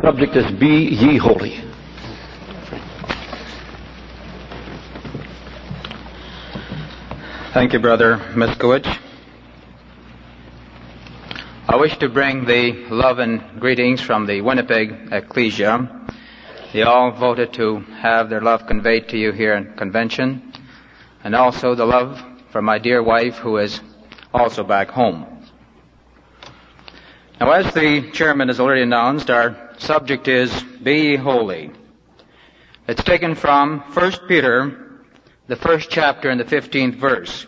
subject is Be Ye Holy. Thank you, Brother Miskowicz. I wish to bring the love and greetings from the Winnipeg Ecclesia. They all voted to have their love conveyed to you here in convention, and also the love for my dear wife, who is also back home. Now, as the chairman has already announced, our subject is Be Ye Holy. It's taken from 1 Peter, the 1st chapter and the 15th verse.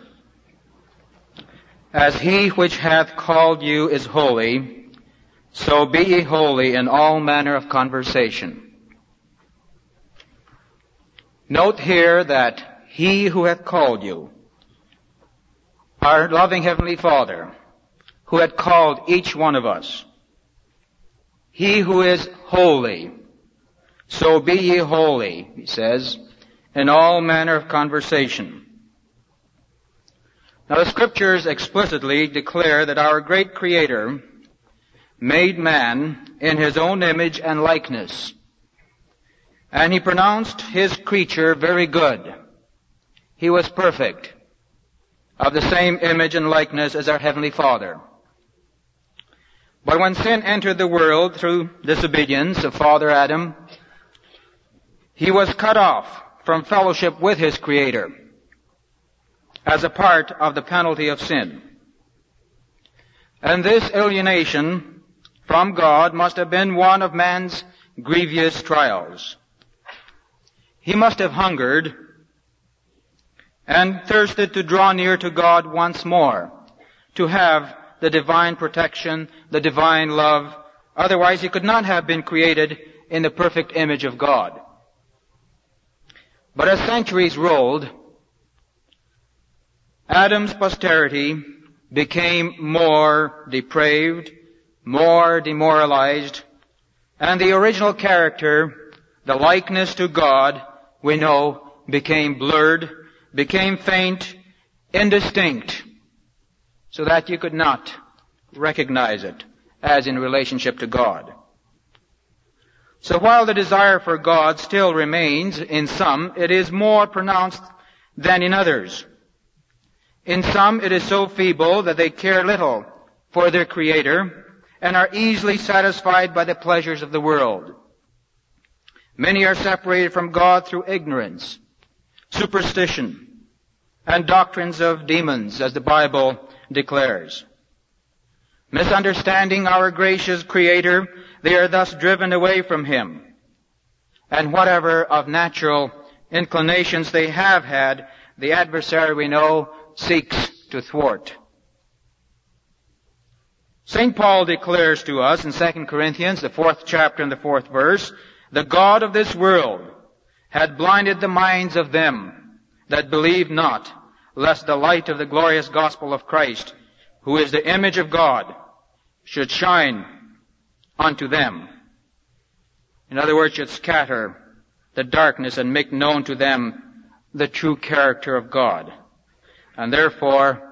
As he which hath called you is holy, so be ye holy in all manner of conversation. Note here that he who hath called you, our loving Heavenly Father, who had called each one of us, he who is holy, so be ye holy, he says, in all manner of conversation. Now the Scriptures explicitly declare that our great Creator made man in his own image and likeness, and he pronounced his creature very good. He was perfect, of the same image and likeness as our Heavenly Father. But when sin entered the world through disobedience of Father Adam, he was cut off from fellowship with his Creator as a part of the penalty of sin. And this alienation from God must have been one of man's grievous trials. He must have hungered and thirsted to draw near to God once more, to have the divine protection, the divine love. Otherwise, he could not have been created in the perfect image of God. But as centuries rolled, Adam's posterity became more depraved, more demoralized, and the original character, the likeness to God, we know, became blurred, became faint, indistinct, so that you could not recognize it as in relationship to God. So while the desire for God still remains in some, it is more pronounced than in others. In some, it is so feeble that they care little for their Creator and are easily satisfied by the pleasures of the world. Many are separated from God through ignorance, superstition, and doctrines of demons, as the Bible declares. Misunderstanding our gracious Creator, they are thus driven away from Him. And whatever of natural inclinations they have had, the adversary, we know, seeks to thwart. St. Paul declares to us in 2 Corinthians, the 4th chapter and the 4th verse, the God of this world had blinded the minds of them that believe not, lest the light of the glorious gospel of Christ, who is the image of God, should shine unto them. In other words, should scatter the darkness and make known to them the true character of God. And therefore,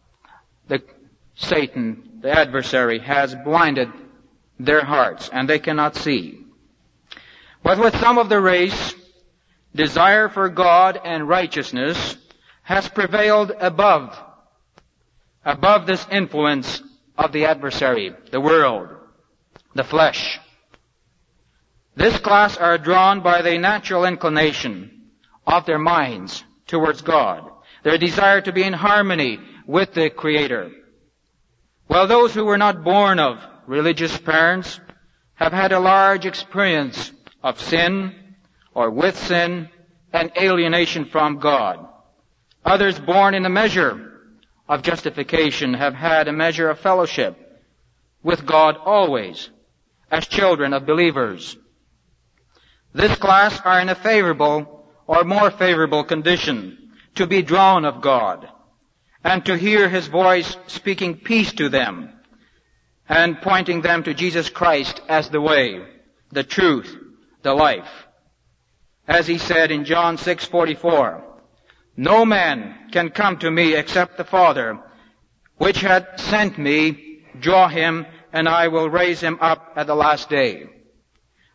Satan, the adversary, has blinded their hearts, and they cannot see. But with some of the race, desire for God and righteousness has prevailed above this influence of the adversary, the world, the flesh. This class are drawn by the natural inclination of their minds towards God, their desire to be in harmony with the Creator. While those who were not born of religious parents have had a large experience of sin or with sin and alienation from God. Others born in a measure of justification have had a measure of fellowship with God always as children of believers. This class are in a favorable or more favorable condition to be drawn of God and to hear His voice speaking peace to them and pointing them to Jesus Christ as the way, the truth, the life. As He said in John 6:44, no man can come to me except the Father, which hath sent me, draw him, and I will raise him up at the last day.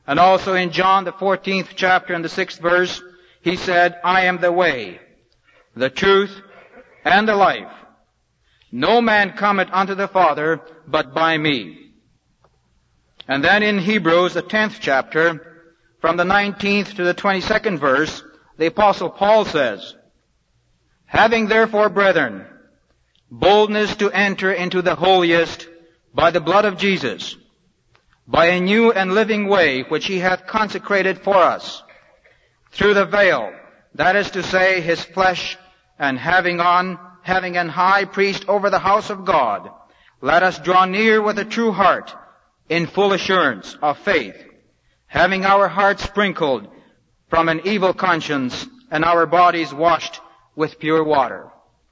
And also in John, the 14th chapter and the 6th verse, he said, I am the way, the truth, and the life. No man cometh unto the Father but by me. And then in Hebrews, the 10th chapter, from the 19th to the 22nd verse, the Apostle Paul says, having therefore, brethren, boldness to enter into the holiest by the blood of Jesus, by a new and living way which he hath consecrated for us, through the veil, that is to say, his flesh, and having an high priest over the house of God, let us draw near with a true heart, in full assurance of faith, having our hearts sprinkled from an evil conscience, and our bodies washed with pure water.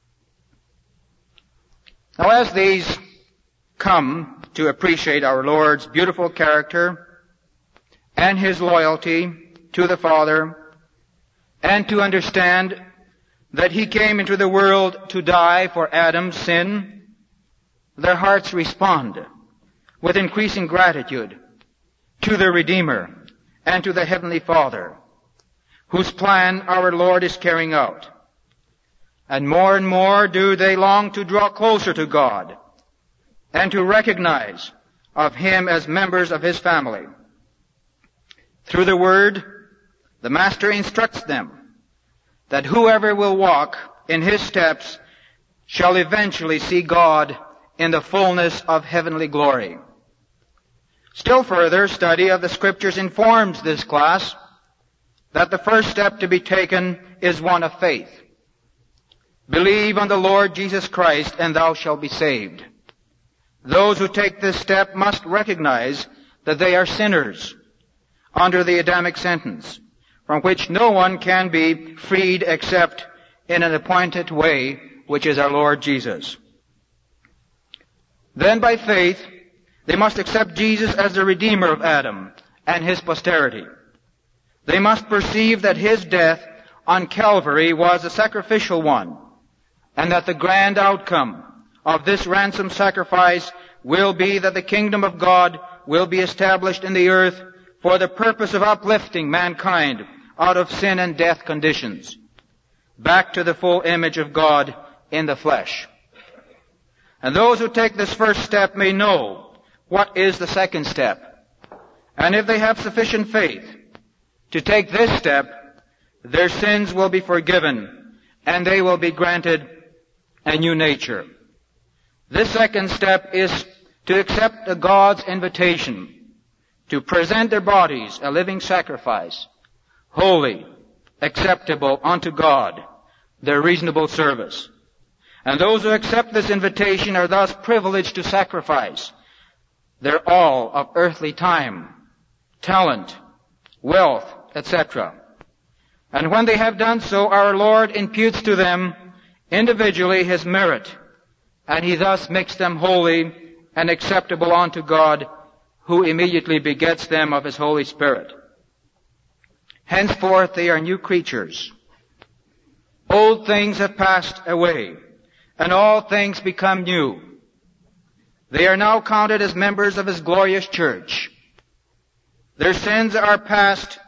Now, as these come to appreciate our Lord's beautiful character and his loyalty to the Father, and to understand that he came into the world to die for Adam's sin, their hearts respond with increasing gratitude to the Redeemer and to the Heavenly Father, whose plan our Lord is carrying out. And more do they long to draw closer to God and to recognize of him as members of his family. Through the Word, the Master instructs them that whoever will walk in his steps shall eventually see God in the fullness of heavenly glory. Still further, study of the Scriptures informs this class that the first step to be taken is one of faith. Believe on the Lord Jesus Christ, and thou shalt be saved. Those who take this step must recognize that they are sinners under the Adamic sentence, from which no one can be freed except in an appointed way, which is our Lord Jesus. Then by faith, they must accept Jesus as the Redeemer of Adam and his posterity. They must perceive that his death on Calvary was a sacrificial one, and that the grand outcome of this ransom sacrifice will be that the kingdom of God will be established in the earth for the purpose of uplifting mankind out of sin and death conditions, back to the full image of God in the flesh. And those who take this first step may know what is the second step. And if they have sufficient faith to take this step, their sins will be forgiven, and they will be granted a new nature. This second step is to accept God's invitation to present their bodies a living sacrifice, holy, acceptable unto God, their reasonable service. And those who accept this invitation are thus privileged to sacrifice their all of earthly time, talent, wealth, etc. And when they have done so, our Lord imputes to them individually his merit, and he thus makes them holy and acceptable unto God, who immediately begets them of his Holy Spirit. Henceforth they are new creatures. Old things have passed away, and all things become new. They are now counted as members of his glorious church. Their sins that are past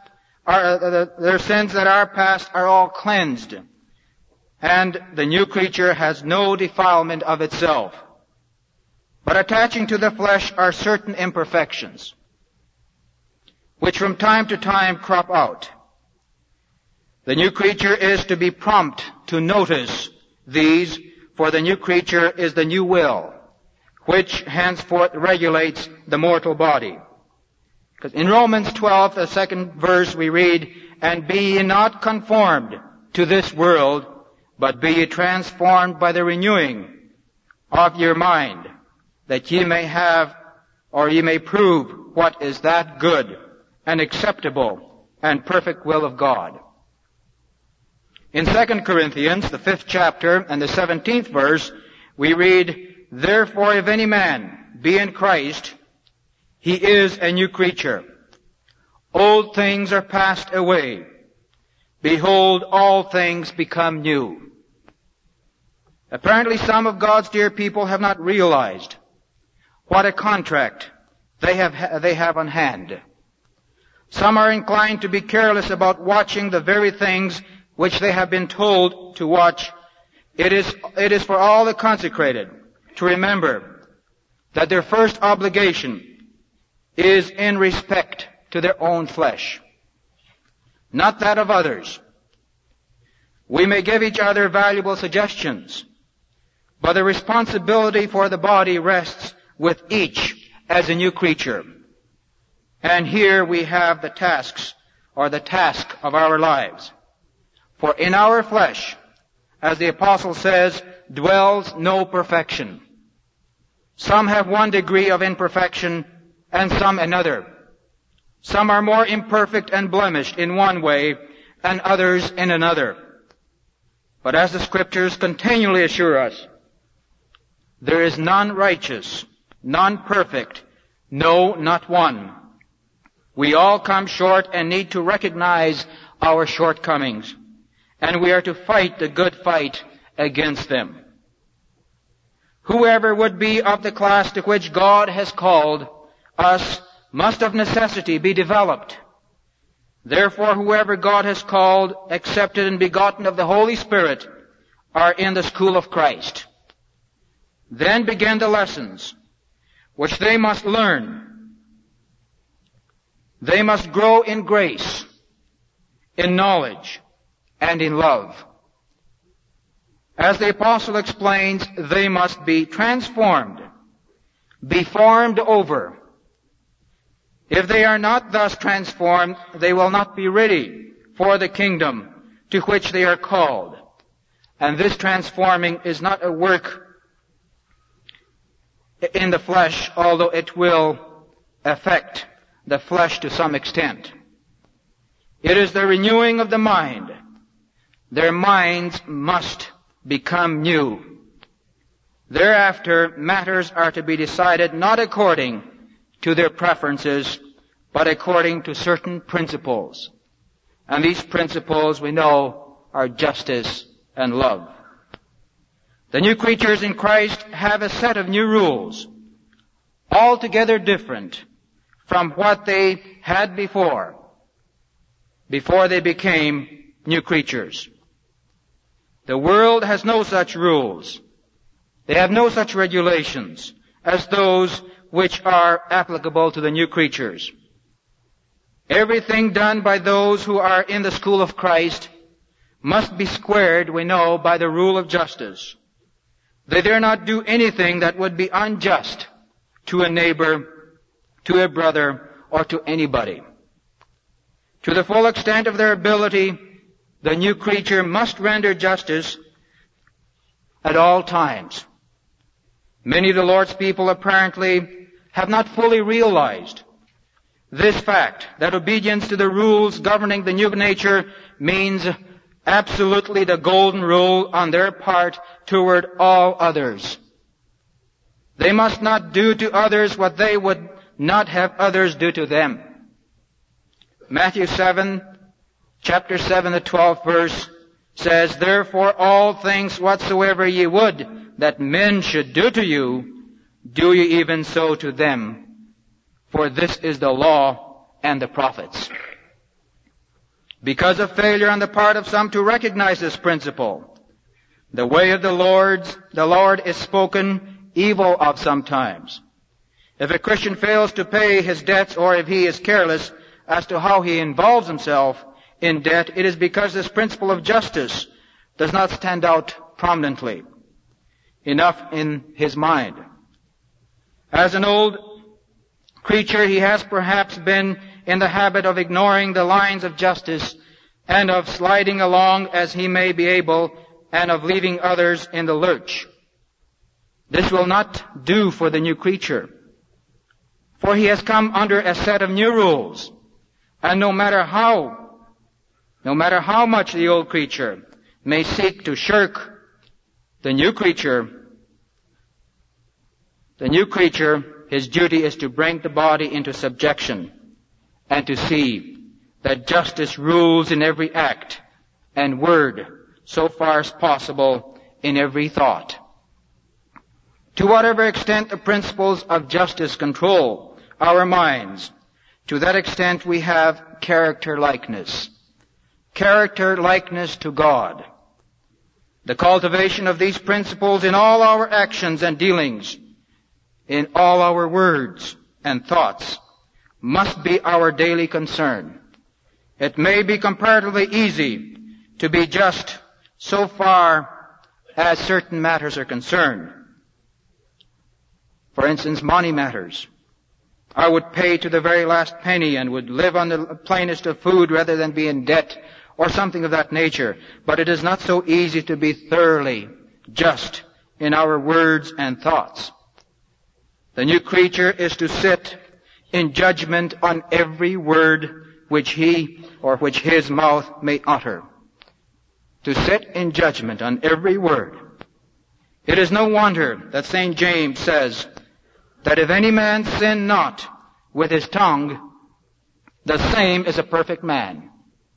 are all cleansed, and the new creature has no defilement of itself. But attaching to the flesh are certain imperfections, which from time to time crop out. The new creature is to be prompt to notice these, for the new creature is the new will, which henceforth regulates the mortal body. Because in Romans 12, the 2nd verse, we read, and be ye not conformed to this world, but be ye transformed by the renewing of your mind, that ye may have, or ye may prove what is that good and acceptable and perfect will of God. In 2 Corinthians, the 5th chapter and the 17th verse, we read, therefore if any man be in Christ, he is a new creature. Old things are passed away. Behold, all things become new. Apparently some of God's dear people have not realized what a contract they have on hand. Some are inclined to be careless about watching the very things which they have been told to watch. It is for all the consecrated to remember that their first obligation is in respect to their own flesh, not that of others. We may give each other valuable suggestions, but the responsibility for the body rests with each as a new creature. And here we have the tasks, or the task of our lives. For in our flesh, as the apostle says, dwells no perfection. Some have one degree of imperfection and some another. Some are more imperfect and blemished in one way and others in another. But as the Scriptures continually assure us, there is none righteous, none perfect, no, not one. We all come short and need to recognize our shortcomings, and we are to fight the good fight against them. Whoever would be of the class to which God has called us must of necessity be developed. Therefore, whoever God has called, accepted and begotten of the Holy Spirit, are in the school of Christ. Then begin the lessons which they must learn. They must grow in grace, in knowledge, and in love. As the apostle explains, they must be transformed, be formed over. If they are not thus transformed, they will not be ready for the kingdom to which they are called. And this transforming is not a work in the flesh, although it will affect the flesh to some extent. It is the renewing of the mind. Their minds must become new. Thereafter, matters are to be decided not according to their preferences, but according to certain principles. And these principles, we know, are justice and love. The new creatures in Christ have a set of new rules, altogether different from what they had before they became new creatures. The world has no such rules. They have no such regulations as those which are applicable to the new creatures. Everything done by those who are in the school of Christ must be squared, we know, by the rule of justice. They dare not do anything that would be unjust to a neighbor, to a brother, or to anybody. To the full extent of their ability, the new creature must render justice at all times. Many of the Lord's people apparently have not fully realized this fact, that obedience to the rules governing the new nature means absolutely the golden rule on their part toward all others. They must not do to others what they would not have others do to them. Matthew 7, chapter 7, the 12th verse says, "Therefore all things whatsoever ye would that men should do to you, do ye even so to them. For this is the law and the prophets." Because of failure on the part of some to recognize this principle, the way of the Lord is spoken evil of sometimes. If a Christian fails to pay his debts, or if he is careless as to how he involves himself in debt, it is because this principle of justice does not stand out prominently enough in his mind. As an old creature, he has perhaps been in the habit of ignoring the lines of justice and of sliding along as he may be able and of leaving others in the lurch. This will not do for the new creature, for he has come under a set of new rules, and no matter how much the old creature may seek to shirk the new creature, his duty is to bring the body into subjection and to see that justice rules in every act and word, so far as possible in every thought. To whatever extent the principles of justice control our minds, to that extent we have character likeness. Character likeness to God. The cultivation of these principles in all our actions and dealings, in all our words and thoughts, must be our daily concern. It may be comparatively easy to be just so far as certain matters are concerned. For instance, money matters. I would pay to the very last penny and would live on the plainest of food rather than be in debt or something of that nature. But it is not so easy to be thoroughly just in our words and thoughts. The new creature is to sit in judgment on every word which he or which his mouth may utter. To sit in judgment on every word. It is no wonder that St. James says that if any man sin not with his tongue, the same is a perfect man.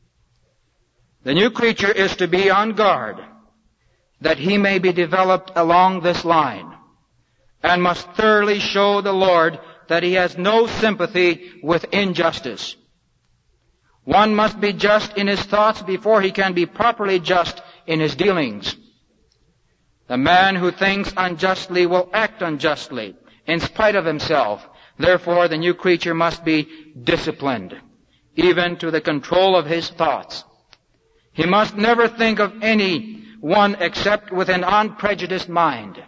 The new creature is to be on guard that he may be developed along this line and must thoroughly show the Lord that he has no sympathy with injustice. One must be just in his thoughts before he can be properly just in his dealings. The man who thinks unjustly will act unjustly in spite of himself. Therefore, the new creature must be disciplined, even to the control of his thoughts. He must never think of any one except with an unprejudiced mind.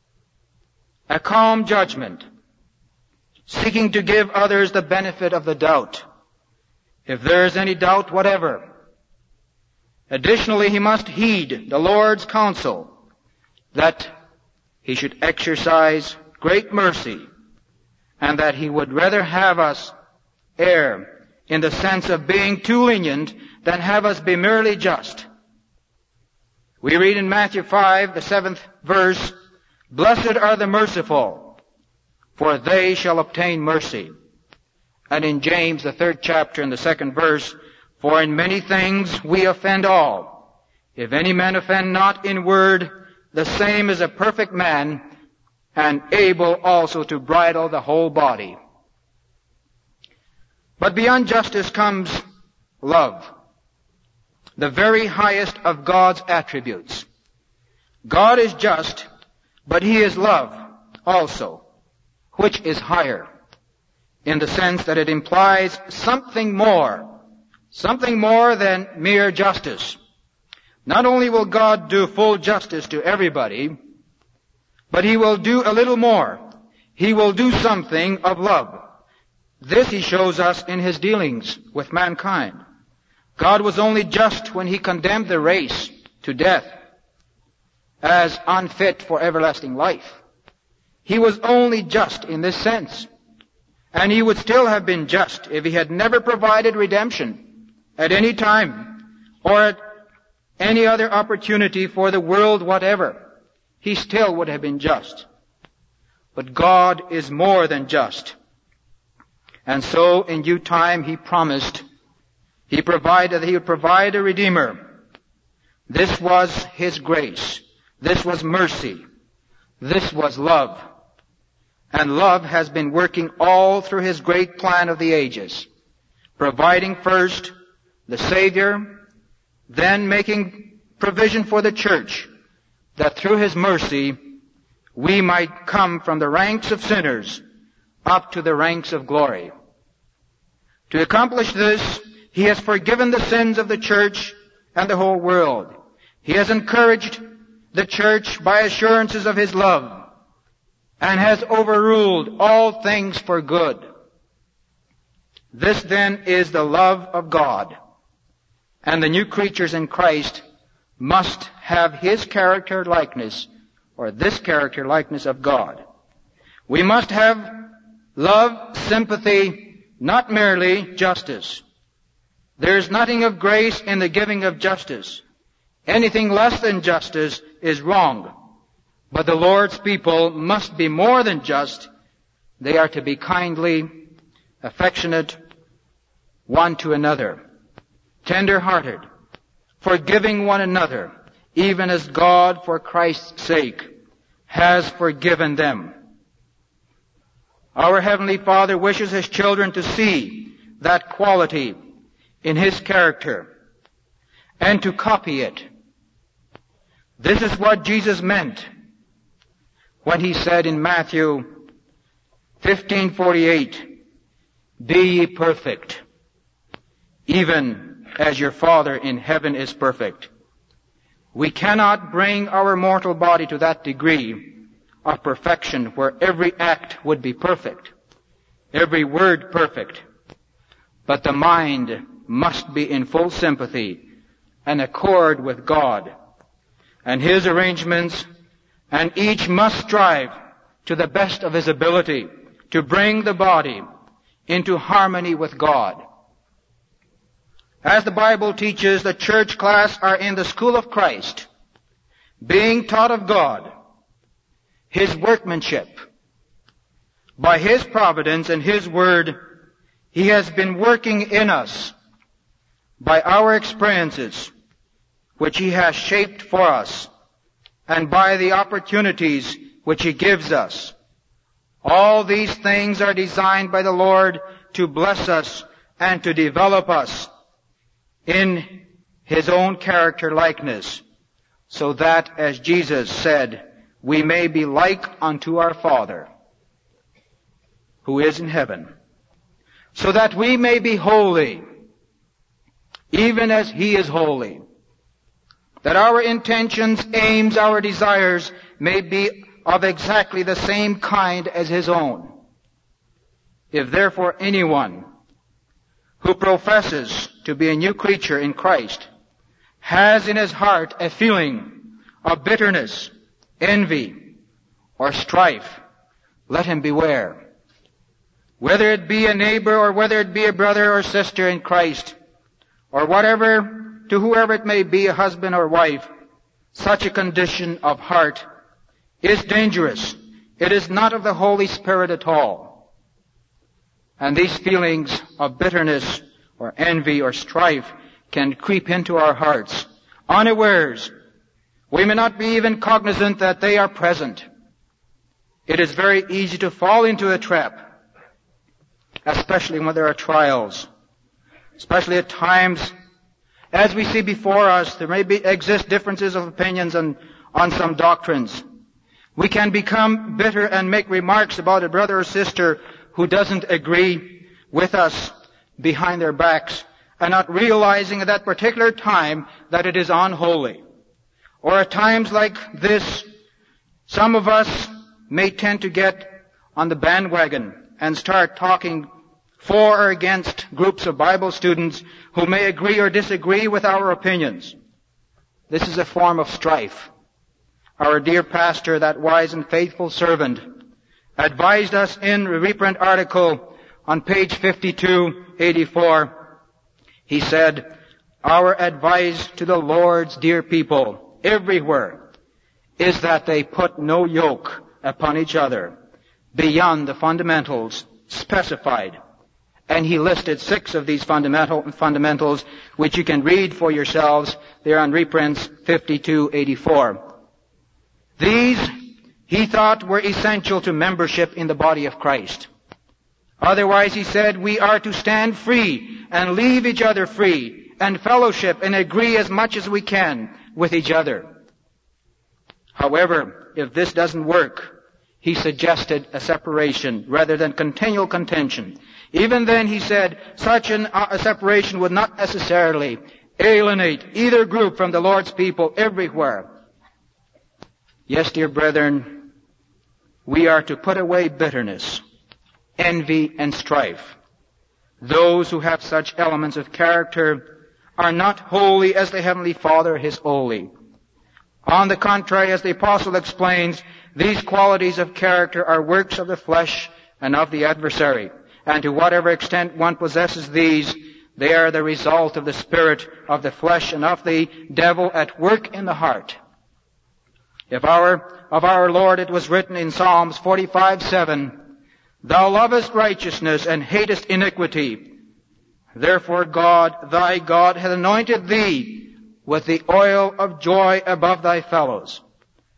A calm judgment, seeking to give others the benefit of the doubt, if there is any doubt whatever. Additionally, he must heed the Lord's counsel that he should exercise great mercy, and that he would rather have us err in the sense of being too lenient than have us be merely just. We read in Matthew 5, the 7th verse, "Blessed are the merciful, for they shall obtain mercy." And in James, the 3rd chapter and the 2nd verse, "For in many things we offend all. If any man offend not in word, the same is a perfect man, and able also to bridle the whole body." But beyond justice comes love, the very highest of God's attributes. God is just, but he is love also, which is higher, in the sense that it implies something more than mere justice. Not only will God do full justice to everybody, but he will do a little more. He will do something of love. This he shows us in his dealings with mankind. God was only just when he condemned the race to death as unfit for everlasting life. He was only just in this sense. And he would still have been just if he had never provided redemption at any time or at any other opportunity for the world whatever. He still would have been just. But God is more than just. And so in due time he promised, he provided that he would provide a Redeemer. This was his grace. This was mercy. This was love. And love has been working all through his great plan of the ages, providing first the Savior, then making provision for the church, that through his mercy we might come from the ranks of sinners up to the ranks of glory. To accomplish this, he has forgiven the sins of the church and the whole world. He has encouraged the church by assurances of his love, and has overruled all things for good. This then is the love of God, and the new creatures in Christ must have his character likeness, or this character likeness of God. We must have love, sympathy, not merely justice. There is nothing of grace in the giving of justice. Anything less than justice is wrong. But the Lord's people must be more than just. They are to be kindly, affectionate one to another, tender-hearted, forgiving one another, even as God, for Christ's sake, has forgiven them. Our Heavenly Father wishes his children to see that quality in his character and to copy it. This is what Jesus meant when he said in Matthew 15:48, "Be ye perfect, even as your Father in heaven is perfect." We cannot bring our mortal body to that degree of perfection where every act would be perfect, every word perfect, but the mind must be in full sympathy and accord with God and his arrangements, and each must strive to the best of his ability to bring the body into harmony with God. As the Bible teaches, the church class are in the school of Christ, being taught of God, his workmanship. By his providence and his word, he has been working in us by our experiences, which he has shaped for us, and by the opportunities which he gives us. All these things are designed by the Lord to bless us and to develop us in his own character likeness, so that, as Jesus said, we may be like unto our Father, who is in heaven, so that we may be holy, even as he is holy, that our intentions, aims, our desires may be of exactly the same kind as his own. If therefore anyone who professes to be a new creature in Christ has in his heart a feeling of bitterness, envy, or strife, let him beware. Whether it be a neighbor or whether it be a brother or sister in Christ, or whatever, to whoever it may be, a husband or wife, such a condition of heart is dangerous. It is not of the Holy Spirit at all. And these feelings of bitterness or envy or strife can creep into our hearts unawares. We may not be even cognizant that they are present. It is very easy to fall into a trap, especially when there are trials, especially at times, as we see before us, there may exist differences of opinions on some doctrines. We can become bitter and make remarks about a brother or sister who doesn't agree with us behind their backs, and not realizing at that particular time that it is unholy. Or at times like this, some of us may tend to get on the bandwagon and start talking for or against groups of Bible students who may agree or disagree with our opinions. This is a form of strife. Our dear pastor, that wise and faithful servant, advised us in a reprint article on page 5284. He said, "Our advice to the Lord's dear people everywhere is that they put no yoke upon each other beyond the fundamentals specified." And he listed 6 of these fundamentals, which you can read for yourselves. They're on reprints 5284. These, he thought, were essential to membership in the body of Christ. Otherwise, he said, we are to stand free and leave each other free and fellowship and agree as much as we can with each other. However, if this doesn't work, he suggested a separation rather than continual contention. Even then, he said, such a separation would not necessarily alienate either group from the Lord's people everywhere. Yes, dear brethren, we are to put away bitterness, envy, and strife. Those who have such elements of character are not holy as the Heavenly Father is holy. On the contrary, as the Apostle explains, these qualities of character are works of the flesh and of the adversary. And to whatever extent one possesses these, they are the result of the spirit of the flesh and of the devil at work in the heart. Of our Lord it was written in Psalms 45:7, "Thou lovest righteousness and hatest iniquity. Therefore God, thy God, hath anointed thee with the oil of joy above thy fellows,"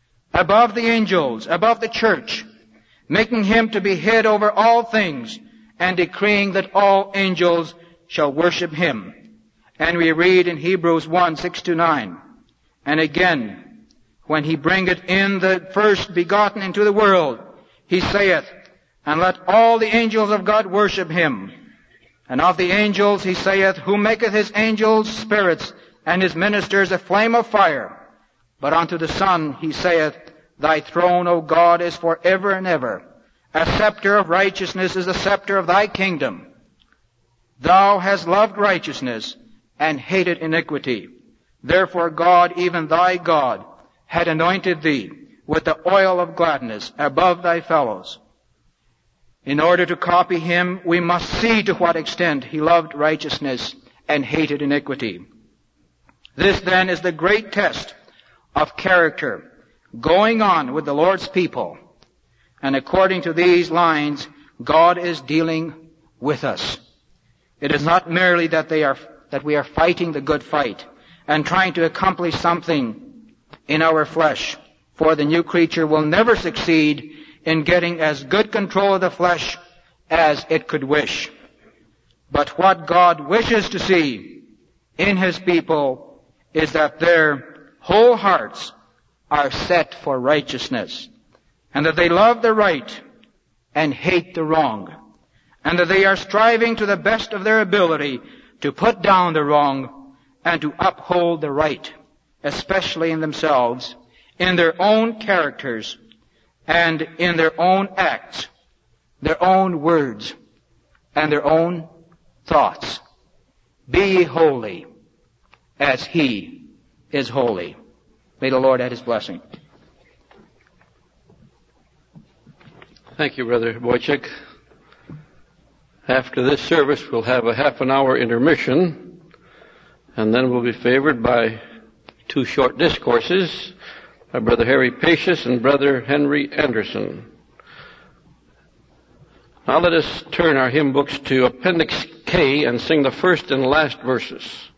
above the angels, above the church, making him to be head over all things, and decreeing that all angels shall worship him. And we read in Hebrews 1:6-9, and again, when he bringeth in the first begotten into the world, he saith, and let all the angels of God worship him. And of the angels he saith, who maketh his angels spirits, and his ministers a flame of fire. But unto the Son he saith, thy throne, O God, is for ever and ever. A scepter of righteousness is the scepter of thy kingdom. Thou hast loved righteousness and hated iniquity. Therefore God, even thy God, had anointed thee with the oil of gladness above thy fellows. In order to copy him, we must see to what extent he loved righteousness and hated iniquity. This then is the great test of character going on with the Lord's people. And according to these lines, God is dealing with us. It is not merely that we are fighting the good fight and trying to accomplish something in our flesh, for the new creature will never succeed in getting as good control of the flesh as it could wish. But what God wishes to see in his people is that their whole hearts are set for righteousness, and that they love the right and hate the wrong, and that they are striving to the best of their ability to put down the wrong and to uphold the right, especially in themselves, in their own characters, and in their own acts, their own words, and their own thoughts. Be ye holy, as he is holy. May the Lord add his blessing. Thank you, Brother Wojciech. After this service, we'll have a half an hour intermission, and then we'll be favored by two short discourses by Brother Harry Pacius and Brother Henry Anderson. Now let us turn our hymn books to Appendix K and sing the first and last verses.